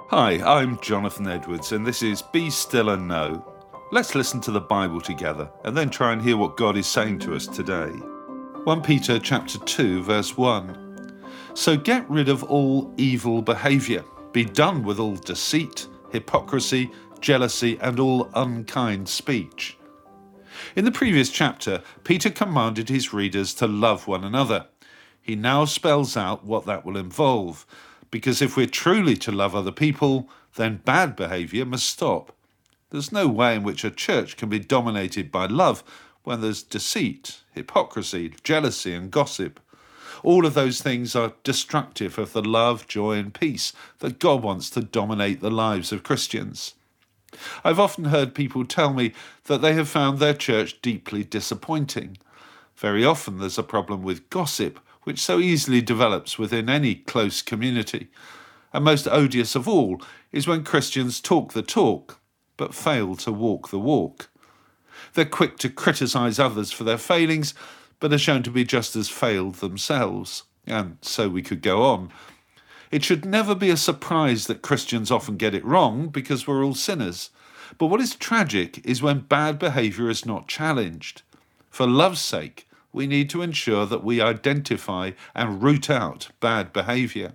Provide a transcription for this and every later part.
Hi, I'm Jonathan Edwards, and this is Be Still and Know. Let's listen to the Bible together, and then try and hear what God is saying to us today. 1 Peter chapter 2, verse 1. So get rid of all evil behaviour. Be done with all deceit, hypocrisy, jealousy, and all unkind speech. In the previous chapter, Peter commanded his readers to love one another. He now spells out what that will involve, because if we're truly to love other people, then bad behaviour must stop. There's no way in which a church can be dominated by love when there's deceit, hypocrisy, jealousy and gossip. All of those things are destructive of the love, joy and peace that God wants to dominate the lives of Christians. I've often heard people tell me that they have found their church deeply disappointing. Very often there's a problem with gossip, which so easily develops within any close community. And most odious of all is when Christians talk the talk, but fail to walk the walk. They're quick to criticise others for their failings, but are shown to be just as failed themselves. And so we could go on. It should never be a surprise that Christians often get it wrong, because we're all sinners. But what is tragic is when bad behaviour is not challenged. For love's sake, we need to ensure that we identify and root out bad behaviour.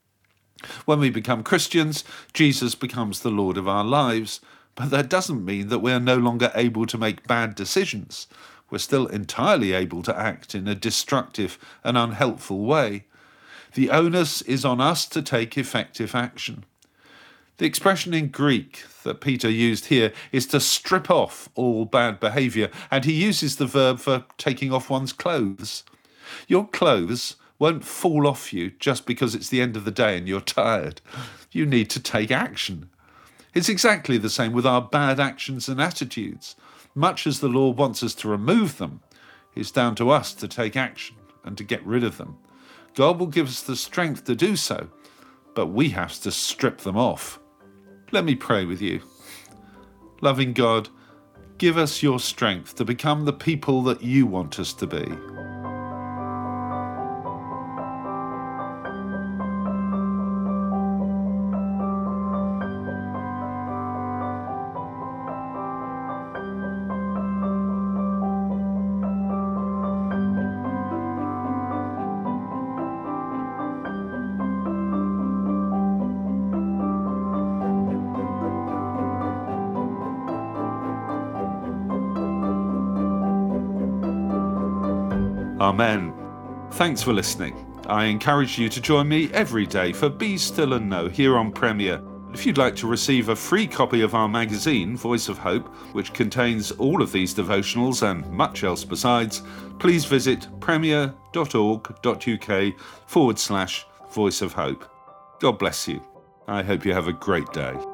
When we become Christians, Jesus becomes the Lord of our lives, but that doesn't mean that we are no longer able to make bad decisions. We're still entirely able to act in a destructive and unhelpful way. The onus is on us to take effective action. The expression in Greek that Peter used here is to strip off all bad behaviour, and he uses the verb for taking off one's clothes. Your clothes won't fall off you just because it's the end of the day and you're tired. You need to take action. It's exactly the same with our bad actions and attitudes. Much as the Lord wants us to remove them, it's down to us to take action and to get rid of them. God will give us the strength to do so, but we have to strip them off. Let me pray with you. Loving God, give us your strength to become the people that you want us to be. Amen. Thanks for listening. I encourage you to join me every day for Be Still and Know here on Premier. If you'd like to receive a free copy of our magazine, Voice of Hope, which contains all of these devotionals and much else besides, please visit premier.org.uk/Voice of Hope. God bless you. I hope you have a great day.